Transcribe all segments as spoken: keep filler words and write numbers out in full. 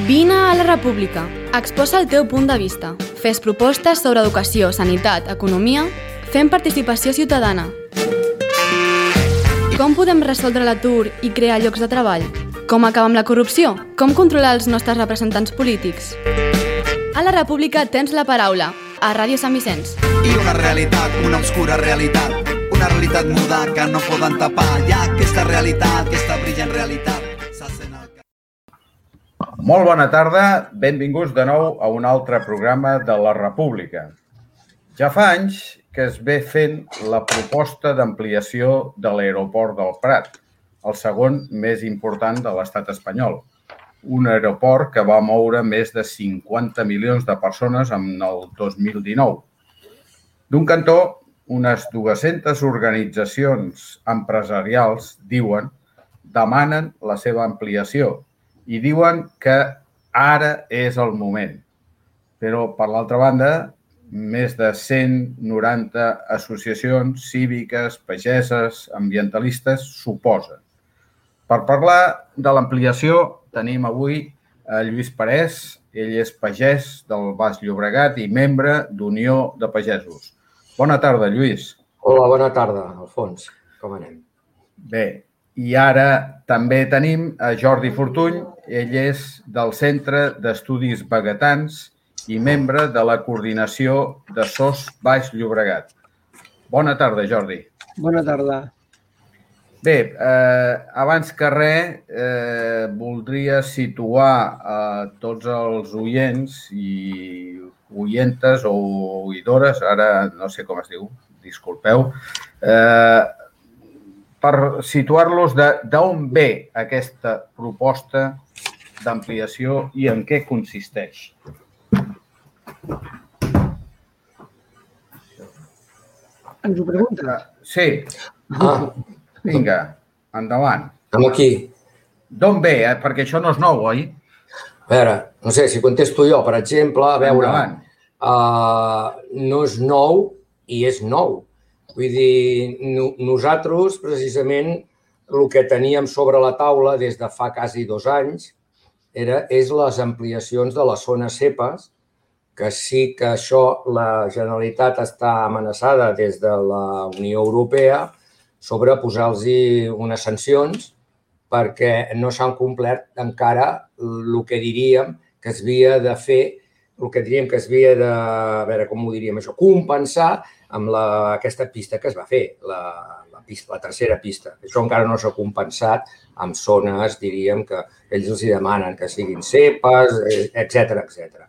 Vine a la República. Exposa el teu punt de vista. Fes propostes sobre educació, sanitat, economia, fem participació ciutadana. Com podem resoldre l'atur i crear llocs de treball? Com acabar amb la corrupció? Com controlar els nostres representants polítics? A la República tens la paraula, a Ràdio Sant Vicenç. I una realitat, una obscura realitat, una realitat muda que no poden tapar. Hi ha aquesta realitat, aquesta brillant realitat. Molt bona tarda, benvinguts de nou a un altre programa de la República. Ja fa anys que es ve fent la proposta d'ampliació de l'aeroport del Prat, el segon més important de l'estat espanyol. Un aeroport que va moure més de cinquanta milions de persones en el dos mil dinou. D'un cantó, unes dues-centes organitzacions empresarials, diuen, demanen la seva ampliació i diuen que ara és el moment. Però, per l'altra banda, més de cent noranta associacions cíviques, pageses, ambientalistes s'oposen. Per parlar de l'ampliació tenim avui a Lluís Parés. Ell és pagès del Baix Llobregat i membre d'Unió de Pagesos. Bona tarda, Lluís. Hola, bona tarda, Alfons. Com anem? Bé, i ara també tenim a Jordi Fortuny. Ell és del Centre d'Estudis Vegetans i membre de la coordinació de S O S Baix Llobregat. Bona tarda, Jordi. Bona tarda. Bé, eh, abans que res, eh, voldria situar a tots els oients i oientes o oïdores, ara no sé com es diu, disculpeu, eh, per situar-los d'on ve aquesta proposta d'ampliació i en què consisteix. Ens ho pregunta? Sí. Ah. Vinga, endavant. Estem aquí. D'on ve? Eh? Perquè això no és nou, oi? A veure, no sé, si contesto jo, per exemple, a veure, uh, no és nou i és nou. Vull dir, no, nosaltres, precisament, el que teníem sobre la taula des de fa quasi dos anys era, és les ampliacions de les zones zepa, que sí que això la Generalitat està amenaçada des de la Unió Europea sobre posar-los unes sancions perquè no s'han complert encara el que diríem que es havia de fer, el que diríem que es havia de, a veure com ho diríem això, compensar amb la, aquesta pista que es va fer, la, la, pista, la tercera pista. Això encara no s'ha compensat amb zones, diríem, que ells els demanen que siguin cepes, etcètera, etcètera.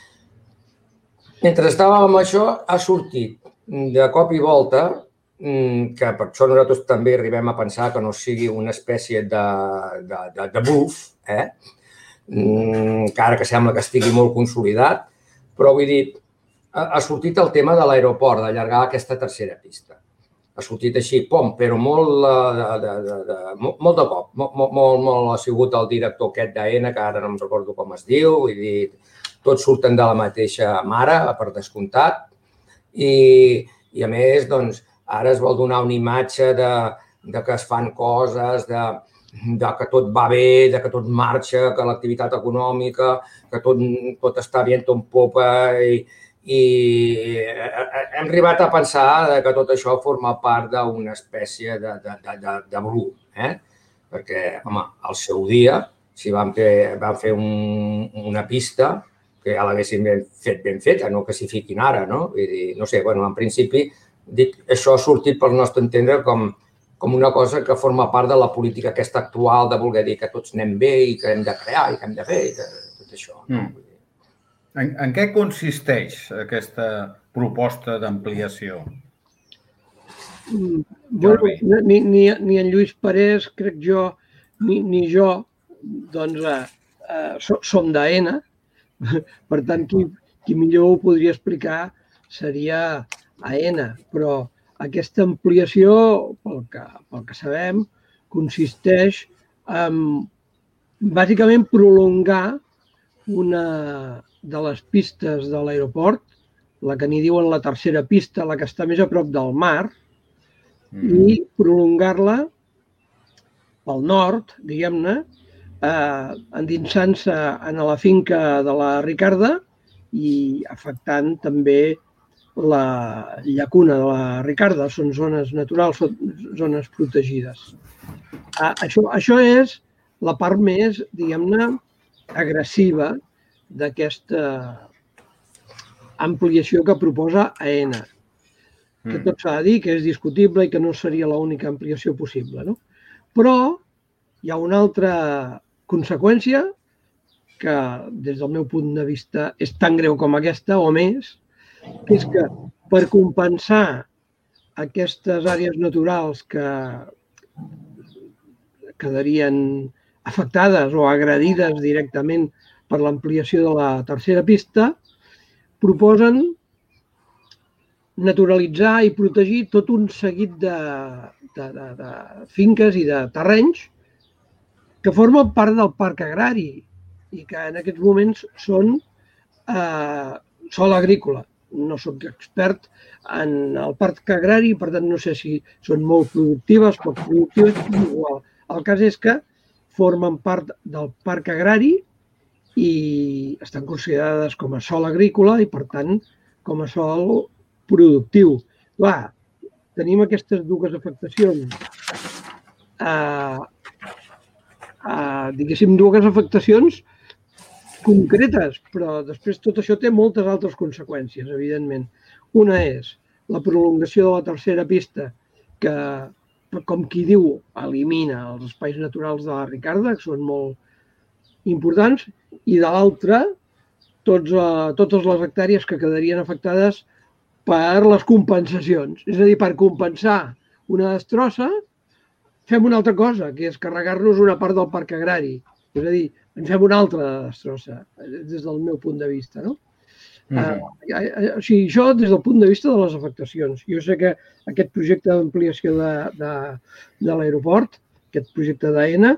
Mentre estàvem amb això, ha sortit de cop i volta, que per això nosaltres també arribem a pensar que no sigui una espècie de, de, de, de bluff, eh? Encara que sembla que estigui molt consolidat, però vull dir, ha sortit el tema de l'aeroport, d'allargar aquesta tercera pista. Ha sortit així, pom, però molt de, de, de, de, molt de cop. Molt, molt, molt ha sigut el director aquest d'AENA, que ara no em recordo com es diu, vull dir, tots surten de la mateixa mare, per descomptat, i, i a més, doncs, ara es vol donar una imatge de, de que es fan coses, de, de que tot va bé, de que tot marxa, que l'activitat econòmica, que tot, tot està bien, tot popa, i, i hem arribat a pensar que tot això forma part d'una espècie de, de, de, de, de blu, eh? Perquè, home, al seu dia, si van fer, van fer un, una pista, que ja l'haguessin fet ben feta, no que s'hi fiquin ara, no? Vull dir, no sé, bueno, en principi, dic, això ha sortit pel nostre entendre com, com una cosa que forma part de la política aquesta actual de voler dir que tots anem bé i que hem de crear i que hem de fer i que, tot això. No? Mm. En, en què consisteix aquesta proposta d'ampliació? Mm, bueno, ni, ni, ni en Lluís Parés, crec jo, ni, ni jo, doncs, eh, eh, som d'AENA. Per tant, qui, qui millor ho podria explicar seria AENA, però aquesta ampliació, pel que, pel que sabem, consisteix en, bàsicament, prolongar una de les pistes de l'aeroport, la que n'hi diuen la tercera pista, la que està més a prop del mar, mm. i prolongar-la pel nord, diguem-ne, eh, endinsant-se en la finca de la Ricarda i afectant també la llacuna de la Ricarda. Són zones naturals, són zones protegides. Eh, això, això és la part més, diguem-ne, agressiva d'aquesta ampliació que proposa AENA. Que tot s'ha de dir, que és discutible i que no seria l'única ampliació possible, no? Però hi ha una altra conseqüència que, des del meu punt de vista, és tan greu com aquesta o més, que és que per compensar aquestes àrees naturals que quedarien afectades o agredides directament per l'ampliació de la tercera pista, proposen naturalitzar i protegir tot un seguit de, de, de, de finques i de terrenys que formen part del parc agrari i que en aquests moments són eh, sòl agrícola. No soc expert en el parc agrari, per tant no sé si són molt productives, poc productives, igual. El cas és que formen part del parc agrari i estan considerades com a sòl agrícola i, per tant, com a sòl productiu. Clar, tenim aquestes dues afectacions. Eh, eh, diguéssim, dues afectacions concretes, però després tot això té moltes altres conseqüències, evidentment. Una és la prolongació de la tercera pista, que, com qui diu, elimina els espais naturals de la Ricarda, que són molt importants, i de l'altra, tots, uh, totes les hectàrees que quedarien afectades per les compensacions. És a dir, per compensar una destrossa, fem una altra cosa, que és carregar-nos una part del parc agrari. És a dir, en fem una altra destrossa, des del meu punt de vista, no? Mm-hmm. uh, o sigui, això des del punt de vista de les afectacions. Jo sé que aquest projecte d'ampliació de, de, de l'aeroport, aquest projecte d'AENA,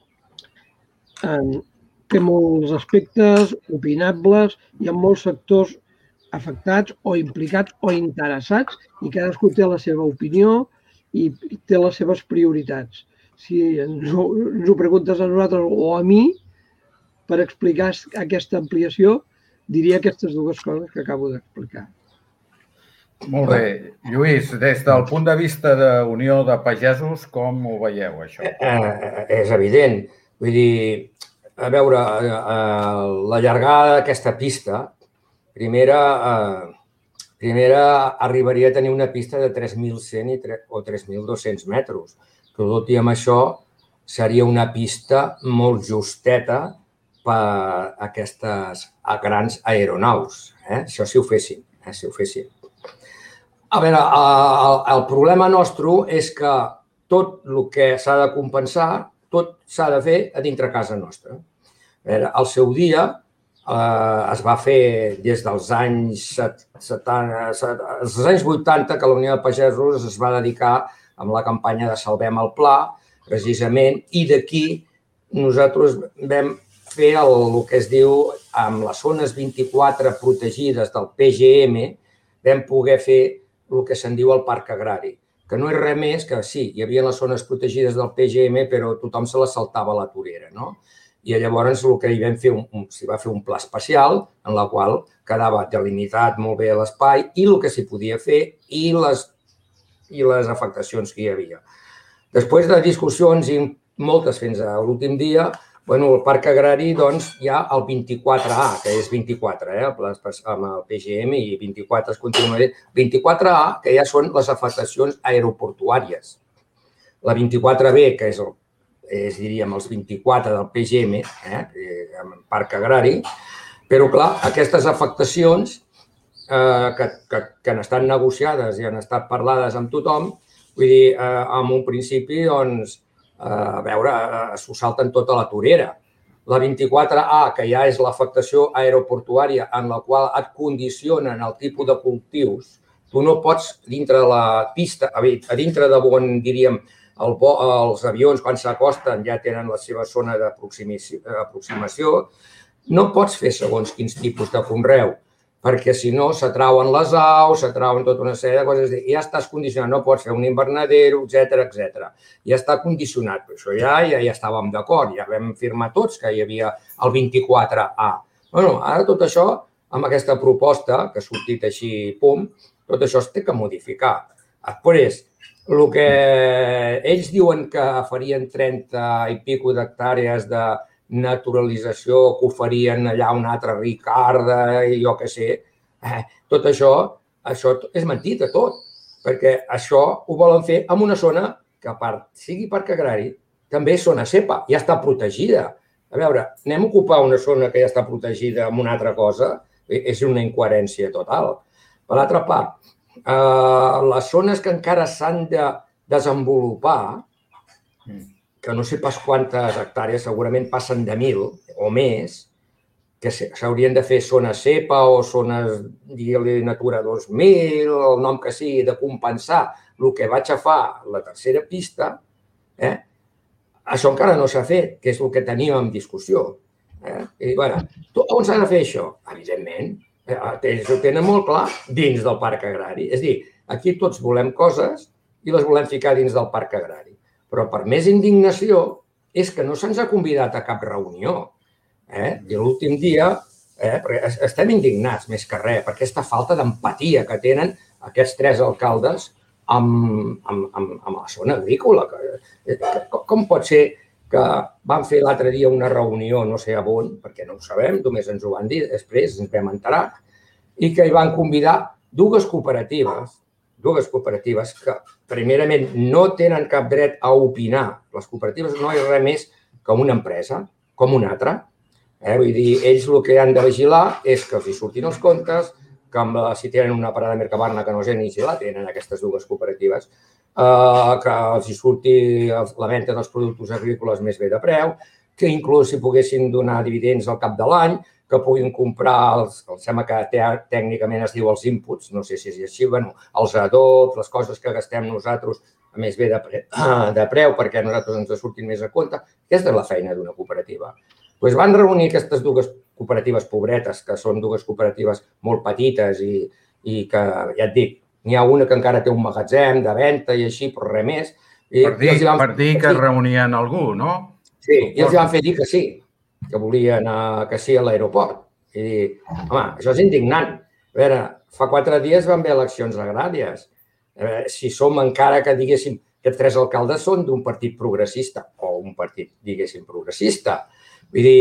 eh, té molts aspectes opinables, hi ha molts sectors afectats o implicats o interessats i cadascú té la seva opinió i té les seves prioritats. Si ens ho, ens ho preguntes a nosaltres o a mi, per explicar aquesta ampliació, diria aquestes dues coses que acabo d'explicar. Molt bé. Lluís, des del punt de vista d'Unió de Pagesos, com ho veieu, això? Eh, és evident. Vull dir, a veure, eh, la llargada d'aquesta pista, primera, eh, primera arribaria a tenir una pista de tres mil cent o tres mil dos-cents metres. Tot i amb això, seria una pista molt justeta per a aquestes grans aeronaus. Eh? Això si ho fessin. Eh? Si ho fessin. A veure, el, el problema nostre és que tot el que s'ha de compensar, tot s'ha de fer a dintre casa nostra. A veure, al seu dia eh, es va fer des dels anys setanta, els anys vuitanta, que la Unió de Pagesos es va dedicar amb la campanya de Salvem el Pla, precisament, i d'aquí nosaltres vam fer el, el que es diu, amb les zones vint-i-quatre protegides del P G M, vam poder fer el que se'n diu el parc agrari, que no és res més que, sí, hi havia les zones protegides del P G M, però tothom se les saltava a la torera, no? I llavors el que hi vam fer, s'hi va fer un pla especial en la qual quedava delimitat molt bé l'espai i el que s'hi podia fer i les, i les afectacions que hi havia. Després de discussions i moltes fins a l'últim dia, bueno, el parc agrari, doncs, hi ha el vint-i-quatre A, que és vint-i-quatre, eh, amb el P G M, i vint-i-quatre es continua. vint-i-quatre A, que ja són les afectacions aeroportuàries. La vint-i-quatre B, que és, el, és diríem, els vint-i-quatre del P G M, eh, amb el parc agrari, però, clar, aquestes afectacions eh, que, que, que han estat negociades i han estat parlades amb tothom, vull dir, eh, en un principi, doncs, a veure, s'ho salten tota la torera. La vint-i-quatre A, que ja és l'afectació aeroportuària en la qual et condicionen el tipus de cultius, tu no pots, dintre de la pista, a dintre de on, diríem, el, els avions, quan s'acosten, ja tenen la seva zona d'aproximació, no pots fer segons quins tipus de conreu, perquè si no s'atrauen les aus, s'atrauen tota una sèrie de coses, i ja estàs condicionat, no pots fer un invernadero, etcètera, etcètera. Ja està condicionat, però això ja, ja, ja estàvem d'acord, ja vam firmar tots que hi havia el vint-i-quatre A. Bueno, ara tot això, amb aquesta proposta, que ha sortit així, pum, tot això es té que modificar. Després, el que ells diuen que farien trenta i pico d'hectàrees de naturalització, que ho farien allà una altra Ricarda i jo què sé, eh, tot això, això és mentida tot, perquè això ho volen fer en una zona que, a part sigui parc agrari, també és zona cepa, ja està protegida. A veure, anem a ocupar una zona que ja està protegida amb una altra cosa, és una incoherència total. Per l'altra part, eh, les zones que encara s'han de desenvolupar, que no sé pas quantes hectàrees, segurament passen de mil o més, que s'haurien de fer zones cepa o zones, digue-li, Natura dos mil, el nom que sigui, de compensar el que vaig a fer la tercera pista, eh? Això encara no s'ha fet, que és el que teníem en discussió. Eh? I, bueno, on s'ha de fer això? Evidentment, ells ho tenen molt clar, dins del parc agrari. És a dir, aquí tots volem coses i les volem ficar dins del parc agrari. Però per més indignació és que no se'ns ha convidat a cap reunió. Eh? I l'últim dia eh, estem indignats més que res per aquesta falta d'empatia que tenen aquests tres alcaldes amb, amb, amb, amb la zona agrícola. Com pot ser que van fer l'altre dia una reunió, no sé on, perquè no ho sabem, només ens ho van dir, després ens vam enterar, i que hi van convidar dues cooperatives, dues cooperatives que, primerament, no tenen cap dret a opinar. Les cooperatives no és res més que una empresa, com una altra. Eh? Vull dir, ells el que han de vigilar és que els hi surtin els comptes, que amb la, si tenen una parada de Mercabarna, que no sé ni si la tenen aquestes dues cooperatives, eh, que els hi surti la venda dels productes agrícoles més bé de preu, que inclús si poguessin donar dividends al cap de l'any, que puguin comprar, els, em sembla que tècnicament es diu els inputs, no sé si és així, bueno, els adobs, les coses que gastem nosaltres a més bé de, pre, de preu perquè a nosaltres ens surtin més a compte. Aquesta és la feina d'una cooperativa. Doncs van reunir aquestes dues cooperatives pobretes, que són dues cooperatives molt petites i, i que, ja et dic, n'hi ha una que encara té un magatzem de venda i així, però res més. I, per dir, i per dir que reunien algú, no? Sí, i els van fer dir que sí, que volien que sí a l'aeroport. I dir, home, això és indignant. A veure, fa quatre dies van haver eleccions agràries. Si som encara que, diguéssim, que tres alcaldes són d'un partit progressista o un partit, diguéssim, progressista. Vull dir,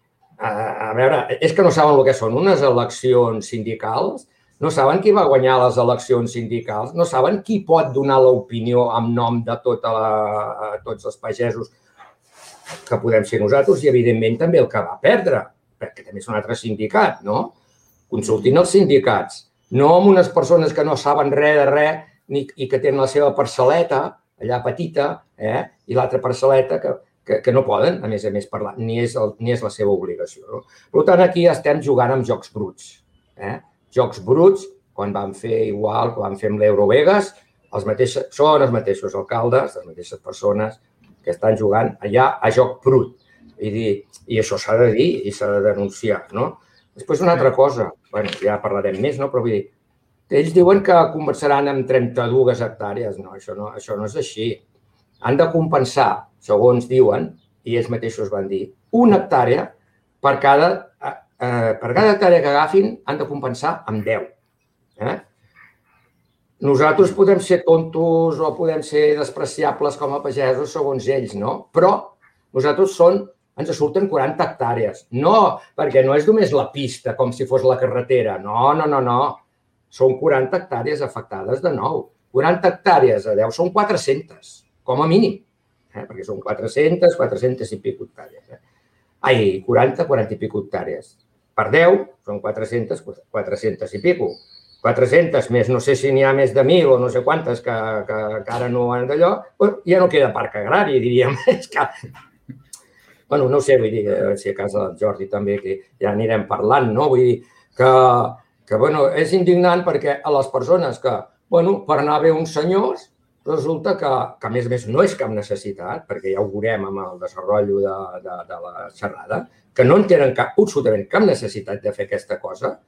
a veure, és que no saben el que són unes eleccions sindicals, no saben qui va guanyar les eleccions sindicals, no saben qui pot donar l'opinió en nom de tota la, tots els pagesos que podem ser nosaltres i, evidentment, també el que va perdre, perquè també és un altre sindicat, no? Consultin els sindicats, no amb unes persones que no saben res de res ni, i que tenen la seva parcel·leta allà petita eh? I l'altra parcel·leta que, que, que no poden, a més a més, parlar, ni és, el, ni és la seva obligació. No? Per tant, aquí estem jugant amb jocs bruts. Eh? Jocs bruts, quan vam fer igual, quan vam fer amb l'Eurovegas, els mateixos, són els mateixos alcaldes, les mateixes persones que estan jugant allà a joc brut. I, dir, i això s'ha de dir i s'ha de denunciar, no? Després una altra cosa, bueno, ja parlarem més, no? Però vull dir, ells diuen que començaran amb trenta-dues hectàrees. No, això no, això no és així. Han de compensar, segons diuen, i ells mateixos van dir, una hectàrea per cada, eh, per cada hectàrea que agafin han de compensar amb deu. Eh? Nosaltres podem ser tontos o podem ser despreciables com a pagesos segons ells, no? Però nosaltres són, ens surten quaranta hectàrees. No, perquè no és només la pista com si fos la carretera. No, no, no, no. Són quaranta hectàrees afectades de nou. quaranta hectàrees a deu són quatre-centes, com a mínim. Eh? Perquè són quatre-centes, quatre-centes i pico hectàrees. Eh? Ai, quaranta, quaranta i pico hectàrees. Per deu són quatre-centes, quatre-centes i pico. quatre-centes més, no sé si n'hi ha més de mil o no sé quantes que, que, que ara no han d'allò, ja no queda parc agrari, diríem. És que... Bueno, no ho sé, vull dir, si a casa del Jordi també, que ja anirem parlant, no? Vull dir que, que bueno, és indignant perquè a les persones que, bueno, per anar a veure uns senyors, resulta que, que a més a més, no és cap necessitat, perquè ja ho veurem amb el desenvolupament de, de, de la xerrada, que no en tenen cap, absolutament cap necessitat de fer aquesta cosa,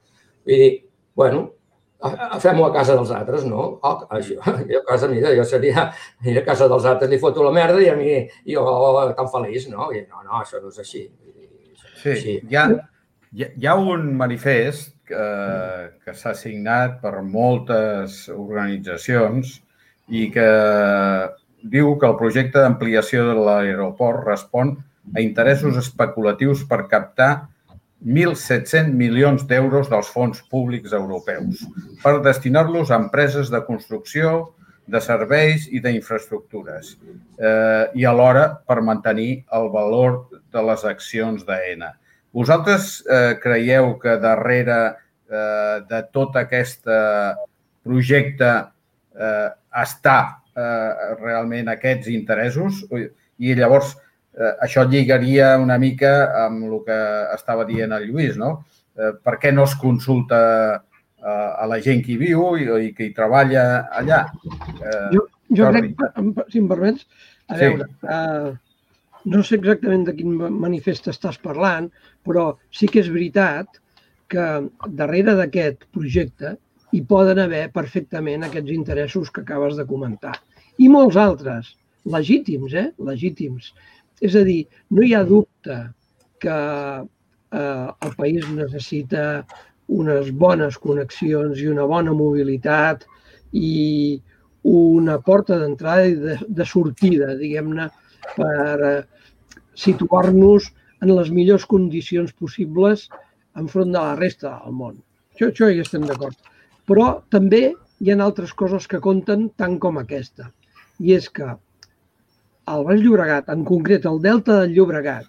Vull dir, bueno, fem-ho a casa dels altres, no? Oh, això, jo a casa, mira, jo seria, mira, a casa dels altres li foto la merda i a mi, jo tan feliç, no? I no, no, això no és així. Sí, hi ha, hi ha un manifest que, que s'ha signat per moltes organitzacions i que diu que el projecte d'ampliació de l'aeroport respon a interessos especulatius per captar mil set-cents milions d'euros dels fons públics europeus per destinar-los a empreses de construcció, de serveis i d'infraestructures eh, i alhora per mantenir el valor de les accions d'Aena. Vosaltres eh, creieu que darrere eh, de tot aquest projecte eh, està eh, realment aquests interessos? I llavors eh, això lligaria una mica amb el que estava dient el Lluís, no? Eh, per què no es consulta eh, a la gent que hi viu i, i que hi treballa allà? Eh, jo jo crec, si em permets, a veure, sí. eh, no sé exactament de quin manifest estàs parlant, però sí que és veritat que darrere d'aquest projecte hi poden haver perfectament aquests interessos que acabes de comentar. I molts altres, legítims, eh? Legítims. És a dir, no hi ha dubte que eh, el país necessita unes bones connexions i una bona mobilitat i una porta d'entrada i de, de sortida, diguem-ne, per eh, situar-nos en les millors condicions possibles enfront de la resta del món. Això, això hi estem d'acord. Però també hi ha altres coses que compten tant com aquesta. I és que el Baix Llobregat, en concret el Delta del Llobregat,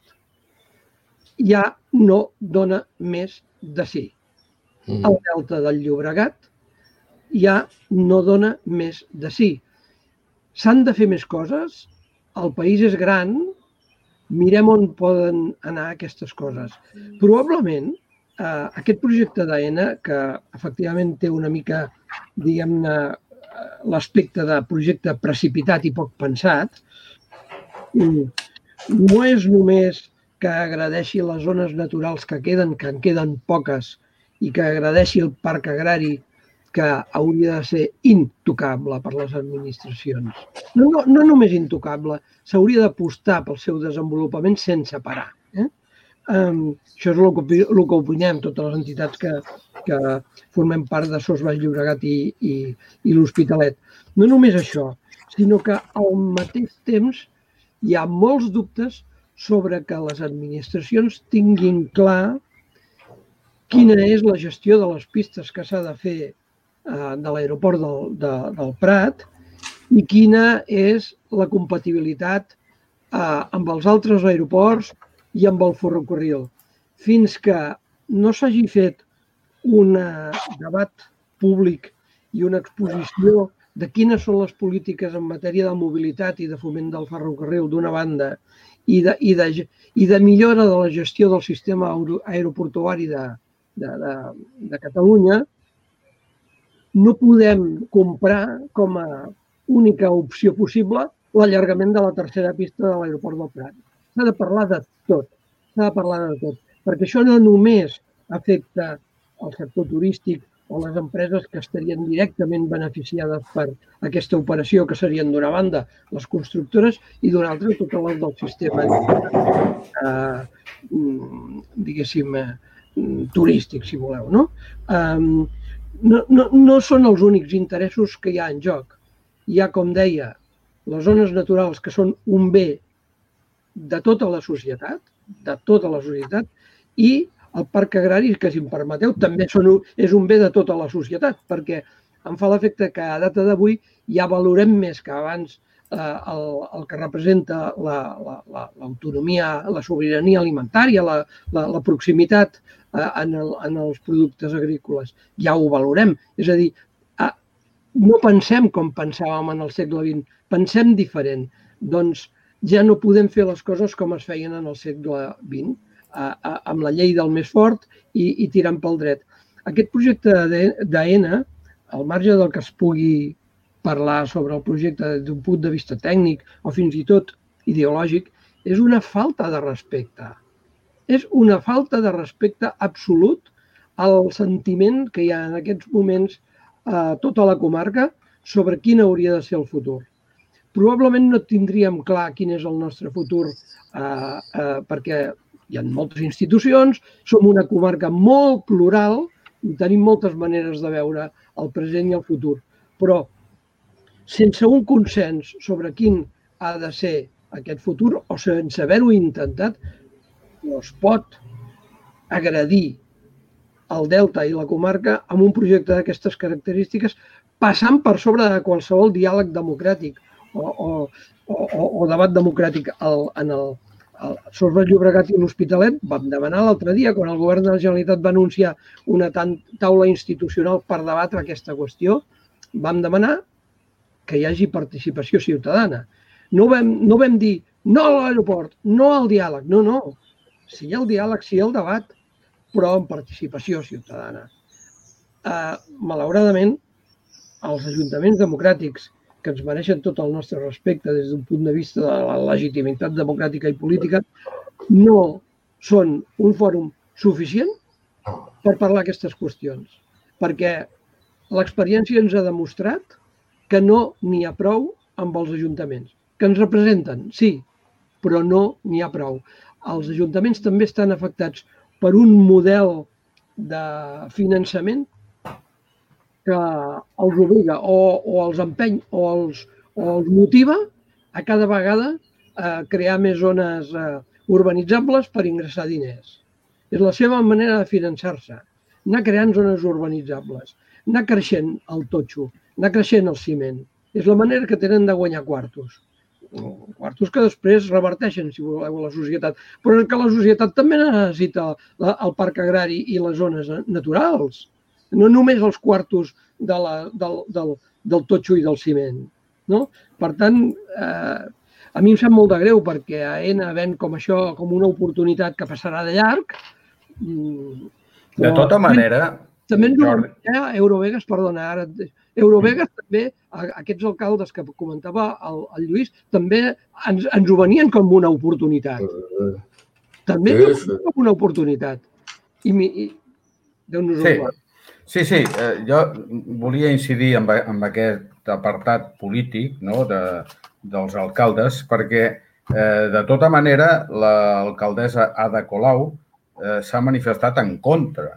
ja no dona més de sí. El Delta del Llobregat ja no dona més de sí. S'han de fer més coses, el país és gran, mirem on poden anar aquestes coses. Probablement, eh, aquest projecte d'Aena, que efectivament té una mica, diguem-ne, l'aspecte de projecte precipitat i poc pensat, no és només que agradeixi les zones naturals que queden, que en queden poques, i que agradeixi el parc agrari, que hauria de ser intocable per les administracions. No, no, no només intocable, s'hauria d'apostar pel seu desenvolupament sense parar. Eh? Um, això és el que, el que opinem totes les entitats que, que formem part de Sos Baix Llobregat i, i, i l'Hospitalet. No només això, sinó que al mateix temps hi ha molts dubtes sobre que les administracions tinguin clar quina és la gestió de les pistes que s'ha de fer eh, de l'aeroport del, de, del Prat i quina és la compatibilitat eh, amb els altres aeroports i amb el ferrocarril. Fins que no s'hagi fet un debat públic i una exposició de quines són les polítiques en matèria de mobilitat i de foment del ferrocarril d'una banda i de, i, de, i de millora de la gestió del sistema aeroportuari de, de, de, de Catalunya, no podem comprar com a única opció possible l'allargament de la tercera pista de l'aeroport del Prat. S'ha de parlar de tot, s'ha de parlar de tot, perquè això no només afecta el sector turístic o les empreses que estarien directament beneficiades per aquesta operació, que serien d'una banda les constructores i d'una altra totes les del sistema eh, diguéssim eh, turístic, si voleu. No? Um, no, no, no són els únics interessos que hi ha en joc. Hi ha, com deia, les zones naturals que són un bé de tota la societat, de tota la societat, i el parc agrari, que si em permeteu, també són, és un bé de tota la societat, perquè em fa l'efecte que a data d'avui ja valorem més que abans eh, el, el que representa l'autonomia, la, la, la sobirania alimentària, la, la, la proximitat eh, en, el, en els productes agrícoles. Ja ho valorem. És a dir, eh, no pensem com pensàvem en el segle vint, pensem diferent. Doncs ja no podem fer les coses com es feien en el segle vint. Amb la llei del més fort i, i tirant pel dret. Aquest projecte d'Aena, al marge del que es pugui parlar sobre el projecte d'un punt de vista tècnic o fins i tot ideològic, és una falta de respecte. És una falta de respecte absolut el sentiment que hi ha en aquests moments a tota la comarca sobre quin hauria de ser el futur. Probablement no tindríem clar quin és el nostre futur eh, eh, perquè hi ha moltes institucions, som una comarca molt plural i tenim moltes maneres de veure el present i el futur. Però sense un consens sobre quin ha de ser aquest futur o sense haver-ho intentat, no es pot agredir el Delta i la comarca amb un projecte d'aquestes característiques passant per sobre de qualsevol diàleg democràtic o, o, o, o debat democràtic. El, en el, el Sos del Llobregat i l'Hospitalet vam demanar l'altre dia, quan el govern de la Generalitat va anunciar una taula institucional per debatre aquesta qüestió, vam demanar que hi hagi participació ciutadana. No vam, no vam dir no a l'aeroport, no al diàleg, no, no. Si hi ha el diàleg, si hi ha el debat, però amb participació ciutadana. Uh, malauradament, els ajuntaments democràtics, que ens mereixen tot el nostre respecte des d'un punt de vista de la legitimitat democràtica i política, no són un fòrum suficient per parlar aquestes qüestions. Perquè l'experiència ens ha demostrat que no n'hi ha prou amb els ajuntaments. Que ens representen, sí, però no n'hi ha prou. Els ajuntaments també estan afectats per un model de finançament que els obliga o, o els empeny o els, o els motiva a cada vegada a crear més zones eh, urbanitzables per ingressar diners. És la seva manera de finançar-se, anar creant zones urbanitzables, anar creixent el totxo, anar creixent el ciment. És la manera que tenen de guanyar quartos. Quartos que després reverteixen, si voleu, a la societat. Però és que la societat també necessita el parc agrari i les zones naturals. No només els quartos de la, del, del, del totxo i del ciment. No? Per tant, eh, a mi em sap molt de greu perquè Aena ven com això, com una oportunitat que passarà de llarg. De tota manera... També ens ho deia Eurovegas, perdona, ara... Eurovegas també, aquests alcaldes que comentava el, el Lluís, també ens, ens ho venien com una oportunitat. També com una oportunitat. I, i Déu-nos sí. sí, sí, eh, jo volia incidir en, en aquest apartat polític, no?, de, dels alcaldes, perquè eh, de tota manera l'alcaldessa Ada Colau eh, s'ha manifestat en contra.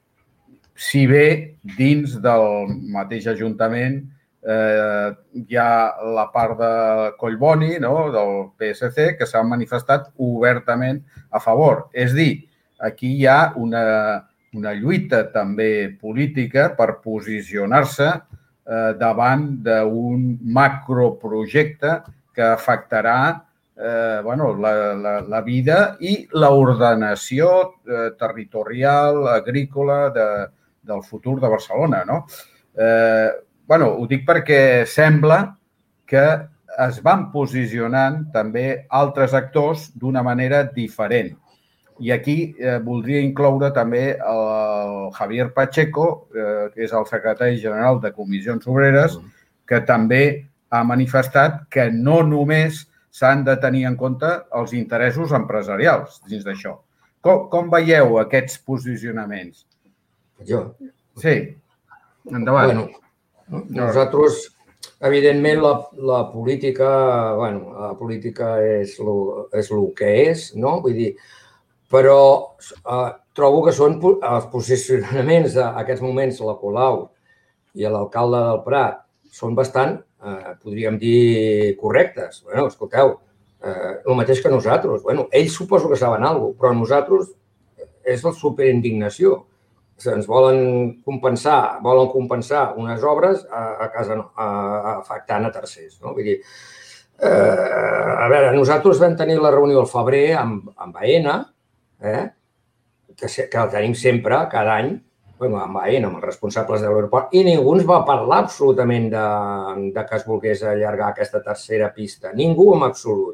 Si bé dins del mateix Ajuntament eh, hi ha la part de Collboni, no?, del P S C, que s'ha manifestat obertament a favor. És dir, aquí hi ha una, una lluita també política per posicionar-se eh, davant d'un macroprojecte que afectarà eh, bueno, la, la, la vida i l'ordenació eh, territorial, agrícola de del futur de Barcelona, no? Eh, bueno, ho dic perquè sembla que es van posicionant també altres actors d'una manera diferent. I aquí eh, voldria incloure també el Javier Pacheco, eh, que és el secretari general de Comissions Obreres, que també ha manifestat que no només s'han de tenir en compte els interessos empresarials dins d'això. Com, com veieu aquests posicionaments? Jo? Sí, endavant. Bueno, nosaltres, evidentment, la, la política, bueno, la política és el és lo que és, no? Vull dir, però eh, trobo que són els posicionaments d'aquests moments, la Colau i l'alcalde del Prat, són bastant, eh, podríem dir, correctes. Bueno, escolteu, eh, el mateix que nosaltres. Bueno, ells suposo que saben alguna cosa, però nosaltres és la superindignació. Ens volen compensar, volen compensar unes obres a, a casa, a, a, afectant a tercers. No? Vull dir, eh, a veure, nosaltres vam tenir la reunió al febrer amb, amb Aena, eh, que, que la tenim sempre, cada any, bueno, amb Aena, amb els responsables de l'aeroport, i ningú ens va parlar absolutament de, de que es volgués allargar aquesta tercera pista. Ningú en absolut.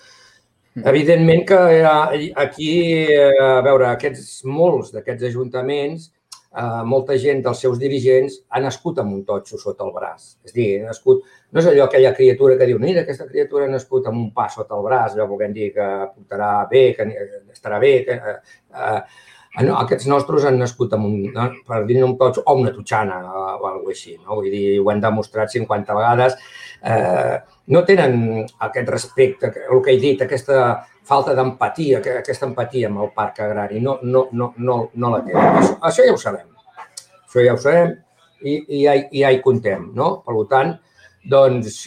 Evidentment que aquí, a veure, aquests, molts d'aquests ajuntaments, eh, molta gent dels seus dirigents ha nascut amb un totxo sota el braç. És a dir, nascut, no és allò aquella criatura que diu, mira, aquesta criatura ha nascut amb un pa sota el braç, allò volem dir que portarà bé, que estarà bé. Que, eh, No, aquests nostres han nascut amb un, per dir-ne un tots, o una tutxana o alguna cosa així, no? Vull dir, ho han demostrat cinquanta vegades. Eh, no tenen aquest respecte, el que he dit, aquesta falta d'empatia, aquesta empatia amb el parc agrari, no, no, no, no, no la tenen. Això, això ja ho sabem, això ja ho sabem i, i, ja, i ja hi comptem, no? Per tant, doncs,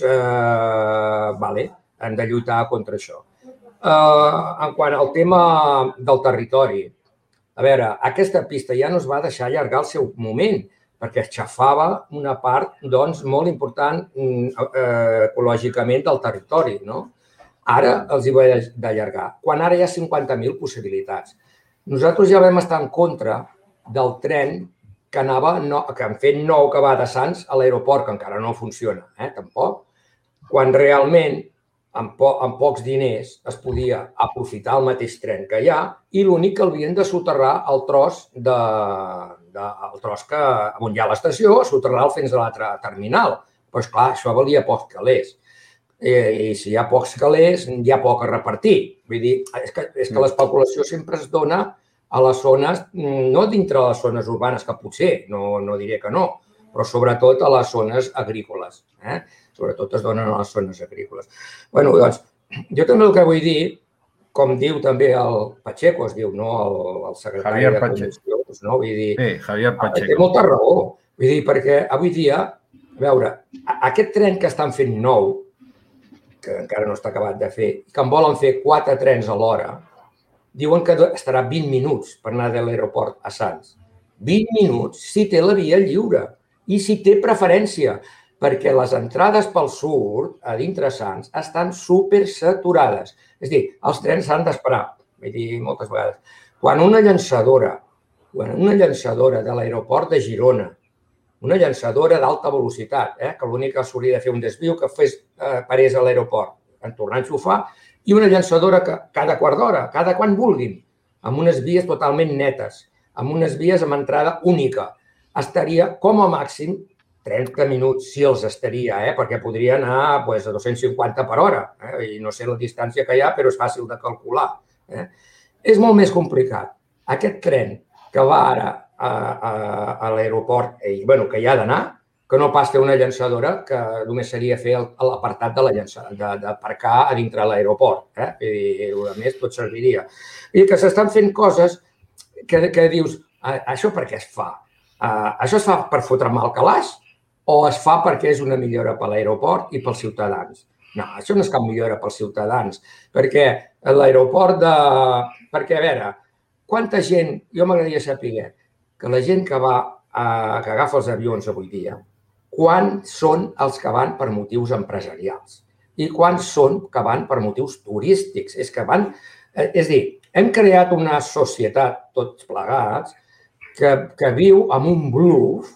eh, vale, hem de lluitar contra això. Eh, en quant al tema del territori, a veure, aquesta pista ja no es va deixar allargar el seu moment, perquè aixafava una part doncs, molt important eh, ecològicament del territori. No? Ara els hi va d'allargar, quan ara hi ha cinquanta mil possibilitats. Nosaltres ja vam estar en contra del tren que, anava, no, que han fet nou que va de Sants a l'aeroport, que encara no funciona, eh, tampoc, quan realment amb, po amb pocs diners es podia aprofitar el mateix tren que hi ha i l'únic que havien de soterrar el tros, de, de, el tros que, on hi ha l'estació, soterrar-lo fins a l'altre terminal. Però, esclar, això valia pocs calés. I, I si hi ha pocs calés, hi ha poc a repartir. Vull dir, és que, és que l'especulació sempre es dona a les zones, no dintre de les zones urbanes, que potser, no, no diré que no, però sobretot a les zones agrícoles. Eh? Sobretot es donen a les zones agrícoles. Bé, doncs, jo també el que vull dir, com diu també el Pacheco, es diu, no? El, el secretari Javier de Comissions, no? Vull dir, sí, Javier Pacheco. Té molta raó. Vull dir, perquè avui dia, a veure, aquest tren que estan fent nou, que encara no està acabat de fer, que en volen fer quatre trens a l'hora, diuen que estarà vint minuts per anar de l'aeroport a Sants. vint minuts si té la via lliure i si té preferència, perquè les entrades pel sud, a dintre Sants, estan supersaturades. És a dir, els trens s'han d'esperar, vull dir moltes vegades. Quan una llançadora, quan una llançadora de l'aeroport de Girona, una llançadora d'alta velocitat, eh, que l'únic que s'hauria de fer un desviu que fes, eh, parés a l'aeroport, en tornant-s'ho fa, i una llançadora que cada quart d'hora, cada quan vulguin, amb unes vies totalment netes, amb unes vies amb entrada única, estaria com a màxim trenta minuts, si els estaria, eh? Perquè podria anar pues, a dos-cents cinquanta per hora. Eh? I no sé la distància que hi ha, però és fàcil de calcular. Eh? És molt més complicat. Aquest tren que va ara a, a, a l'aeroport, i bueno, que hi ha d'anar, que no pas fer una llançadora, que només seria fer l'apartat de la llançadora, d'aparcar a dintre l'aeroport. Eh? I, a més, tot serviria. I que s'estan fent coses que, que dius, això per què es fa? Uh, això es fa per fotre mal calaix o es fa perquè és una millora per l'aeroport i pels ciutadans? No, això no és cap millora pels ciutadans, perquè l'aeroport de... Perquè, a veure, quanta gent... Jo m'agradaria saber que la gent que va a... que agafa els avions avui dia, quants són els que van per motius empresarials i quants són que van per motius turístics. És que van... És a dir, hem creat una societat, tots plegats, que, que viu amb un bluff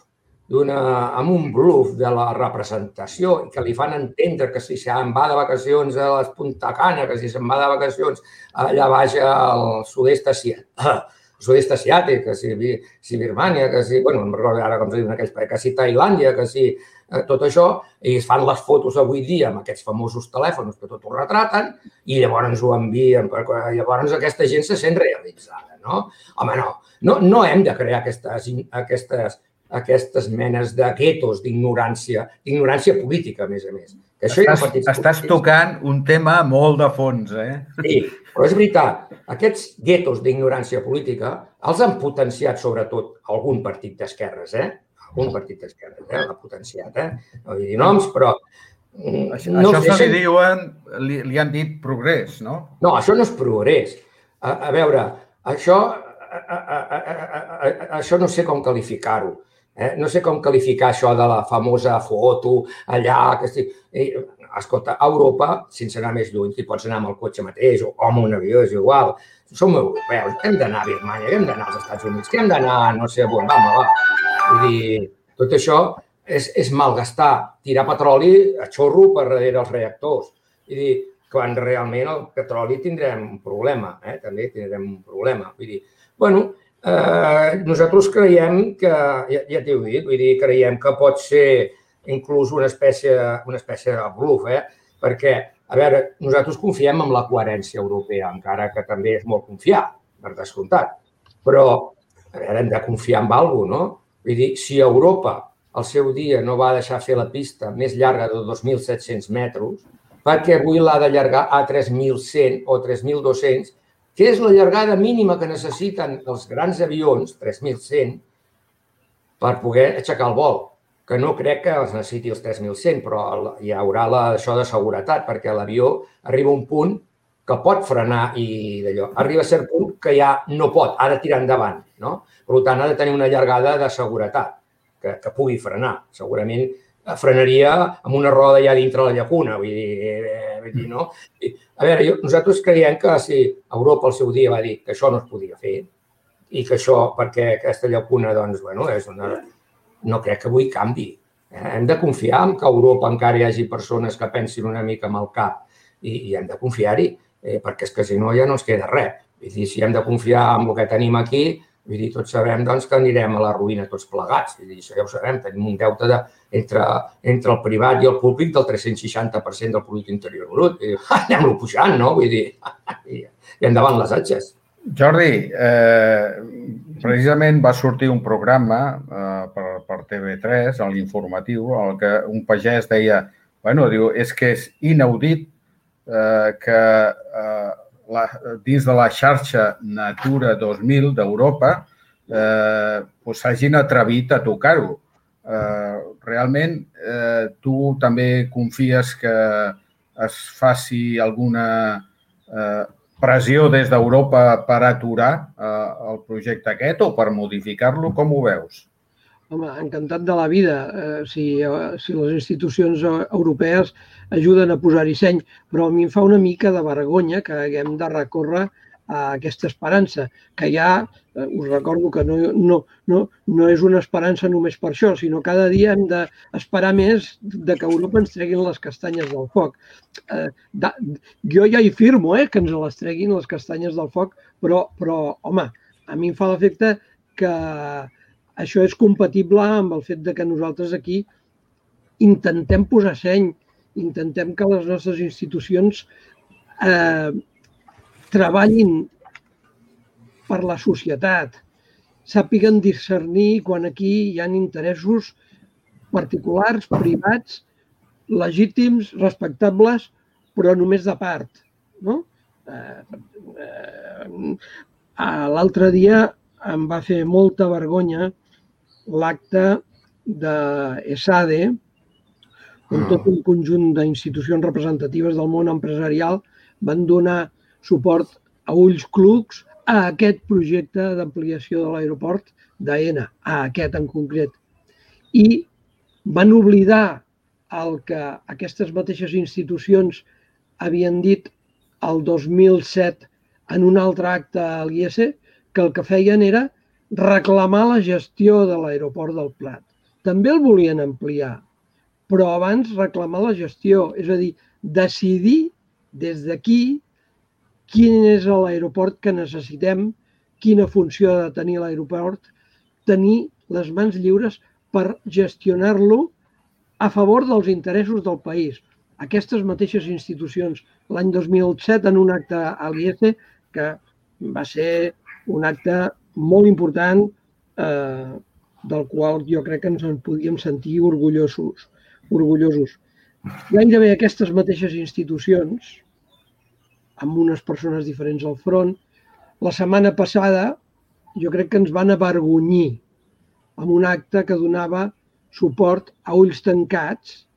amb un bluff de la representació i que li fan entendre que si se'n va de vacacions a les Punta Cana, que si se'n va de vacacions allà baix al sud-est asiàtic, sud-est asiàtic, que si, si Birmània, que si, bueno, no em recordo ara com se diu en aquells països, que si Tailàndia, que si tot això, i es fan les fotos avui dia amb aquests famosos telèfons que tot ho retraten i llavors ho envien, llavors aquesta gent se sent realitzada, no? Home, no, no, no hem de crear aquestes, aquestes aquestes menes de guetos d'ignorància, d'ignorància política, a més a més. Que això estàs, ja estàs tocant un tema molt de fons, eh? Sí, però és veritat, aquests guetos d'ignorància política els han potenciat sobretot algun partit d'esquerres, eh? Algun partit d'esquerres, eh? L'ha potenciat, eh? No vull dir noms, però... Això, no això deixen... se li diuen, li, li han dit progrés, no? No, això no és progrés. A, a veure, això, a, a, a, a, a, això no sé com qualificar-ho. Eh? No sé com qualificar això de la famosa foto allà. Que estic... Escolta, a Europa, sense anar més lluny, hi pots anar amb el cotxe mateix o amb un avió, és igual. Som europeus, hem d'anar a Birmània, hem d'anar als Estats Units, que hem d'anar, no sé, on, va, va. Vull dir, tot això és, és malgastar, tirar petroli a xorro per darrere els reactors. Vull dir, quan realment el petroli tindrem un problema, eh? També tindrem un problema. Vull dir, bueno, Eh, nosaltres creiem que, ja, ja t'ho he dit, vull dir, creiem que pot ser inclús una espècie, una espècie de bluff, eh? Perquè, a veure, nosaltres confiem en la coherència europea, encara que també és molt confiar, per descomptat. però a veure, hem de confiar en alguna cosa, no? Vull dir, si Europa al seu dia no va deixar fer la pista més llarga de dos mil set-cents metres, perquè avui l'ha d'allargar a tres mil cent o tres mil dos-cents, que és la llargada mínima que necessiten els grans avions, tres mil cent, per poder aixecar el vol, que no crec que els necessiti els tres mil cent, però hi haurà la, això de seguretat, perquè l'avió arriba a un punt que pot frenar i d'allò. Arriba a cert punt que ja no pot, ha de tirar endavant, no? Per tant, ha de tenir una llargada de seguretat, que, que pugui frenar. Segurament frenaria amb una roda ja dintre la llacuna, vull dir, eh, vull dir no? A veure, jo, nosaltres creiem que si Europa al seu dia va dir que això no es podia fer i que això, perquè aquesta llacuna, doncs, bueno, és una... no crec que avui canvi. Eh? Hem de confiar en que a Europa encara hi hagi persones que pensin una mica amb el cap i, i hem de confiar-hi. Eh, perquè és que si no ja no ens queda res. Vull dir, si hem de confiar en el que tenim aquí, vull dir, tots sabem doncs, que anirem a la ruïna tots plegats. Vull dir, això ja ho sabem, tenim un deute de, entre, entre el privat i el públic del tres-cents seixanta per cent del producte interior brut. Vull dir, anem-lo pujant, no? Vull dir, i, i endavant les atxes. Jordi, eh, precisament va sortir un programa eh, per, per T V tres, a l'informatiu, en el que un pagès deia, bueno, diu, és que és inaudit Eh, que eh, la, dins de la xarxa Natura dos mil d'Europa eh, pues, s'hagin atrevit a tocar-ho. Eh, realment, eh, tu també confies que es faci alguna eh, pressió des d'Europa per aturar eh, el projecte aquest o per modificar-lo? Com ho veus? Home, encantat de la vida, eh, si, si les institucions europees ajuden a posar-hi seny, però a mi em fa una mica de vergonya que haguem de recórrer a aquesta esperança, que ja, eh, us recordo que no, no, no, no és una esperança només per això, sinó cada dia hem d'esperar més de que Europa ens treguin les castanyes del foc. Eh, da, jo ja hi firmo, eh, que ens les treguin les castanyes del foc, però, però home, a mi em fa l'efecte que això és compatible amb el fet de que nosaltres aquí intentem posar seny, intentem que les nostres institucions eh, treballin per la societat, sàpiguen discernir quan aquí hi ha interessos particulars, privats, legítims, respectables, però només de part. No? Eh, eh, l'altre dia em va fer molta vergonya l'acte d'ESADE, on tot un conjunt d'institucions representatives del món empresarial van donar suport a ulls clucs a aquest projecte d'ampliació de l'aeroport d'AENA, a aquest en concret. I van oblidar el que aquestes mateixes institucions havien dit el dos mil set en un altre acte a l'I E S E, que el que feien era reclamar la gestió de l'aeroport del Prat. També el volien ampliar, però abans reclamar la gestió, és a dir, decidir des d'aquí quin és l'aeroport que necessitem, quina funció ha de tenir l'aeroport, tenir les mans lliures per gestionar-lo a favor dels interessos del país. Aquestes mateixes institucions, l'any dos mil set, en un acte a l'I E S E, que va ser un acte molt important, eh, del qual jo crec que ens en podíem sentir orgullosos. orgullosos. Gairebé aquestes mateixes institucions, amb unes persones diferents al front, la setmana passada jo crec que ens van avergonyir amb un acte que donava suport a ulls tancats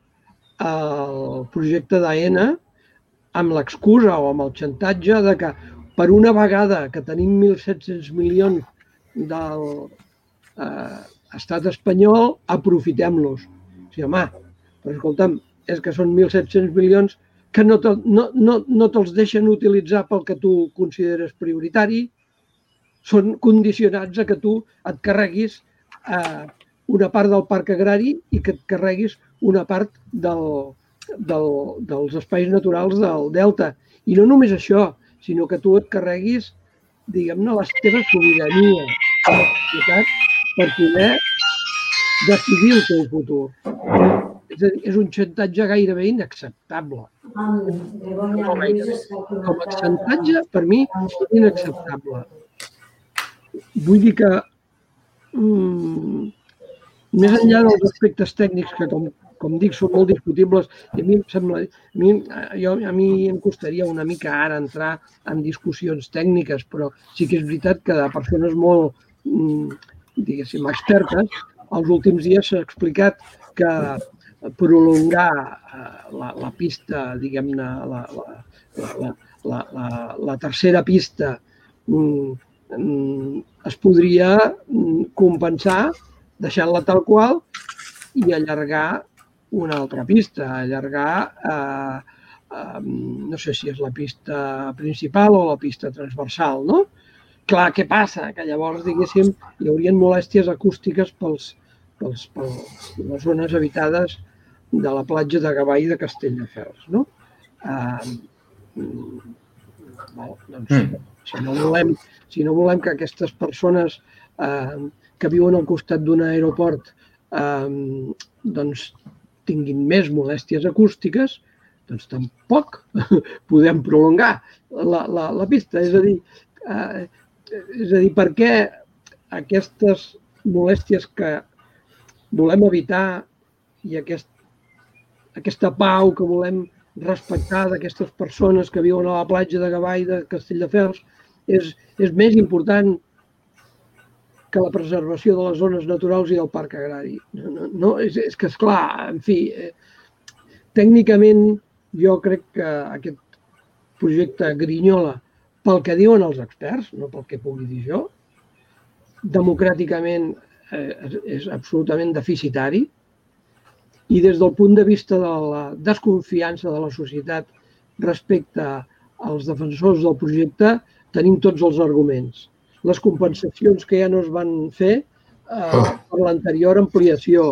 al projecte d'AENA amb l'excusa o amb el xantatge de que per una vegada que tenim mil set-cents milions del eh, estat espanyol, aprofitem-los. O sigui, home, però escolta'm, és que són mil set-cents milions que no, te, no, no, no te'ls deixen utilitzar pel que tu consideres prioritari, són condicionats a que tu et carreguis eh, una part del parc agrari i que et carreguis una part del, del, dels espais naturals del delta. I no només això, sinó que tu et carreguis, diguem-ne, la teva sobirania a la societat per poder decidir el teu futur. És a dir, és un xantatge gairebé inacceptable. No gairebé. Com a xantatge, per mi, és inacceptable. vull dir que mm, més enllà dels aspectes tècnics que, com, com dic, són molt discutibles, i a mi em sembla, a mi, jo, a mi em costaria una mica ara entrar en discussions tècniques, però sí que és veritat que de persones molt, diguéssim, expertes, els últims dies s'ha explicat que prolongar la, la pista, diguem-ne, la, la, la, la, la, la tercera pista es podria compensar deixant-la tal qual i allargar una altra pista, allargar, eh, eh, no sé si és la pista principal o la pista transversal, no? Clar, què passa? Que llavors, diguéssim, hi haurien molèsties acústiques pels, pels, pels, les zones habitades de la platja de Gavà i de Castelldefels, no? Eh, Bon, doncs, mm. si, no volem, si no volem que aquestes persones eh, que viuen al costat d'un aeroport eh, doncs, tinguin més molèsties acústiques, doncs tampoc podem prolongar la, la, la pista. És a dir, eh, és a dir, per què aquestes molèsties que volem evitar i aquest, aquesta pau que volem respectar d'aquestes persones que viuen a la platja de Gavà i de Castelldefels és, és més important que la preservació de les zones naturals i del parc agrari. No, no, no, és, és que, esclar, en fi, eh, tècnicament jo crec que aquest projecte grinyola, pel que diuen els experts, no pel que pugui dir jo, democràticament eh, és absolutament deficitari. I des del punt de vista de la desconfiança de la societat respecte als defensors del projecte, tenim tots els arguments. Les compensacions que ja no es van fer eh, per l'anterior ampliació,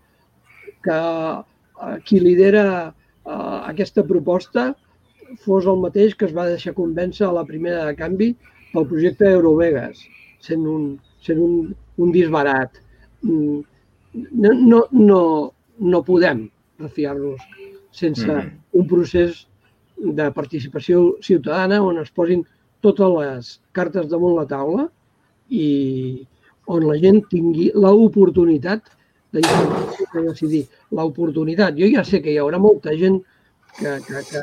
que eh, qui lidera eh, aquesta proposta fos el mateix que es va deixar convèncer a la primera de canvi pel projecte Eurovegas, sent un, sent un, un disbarat. No, no, no, no podem refiar-nos sense mm. un procés de participació ciutadana on es posin totes les cartes damunt la taula i on la gent tingui l'oportunitat de decidir. L'oportunitat. Jo ja sé que hi haurà molta gent que, que, que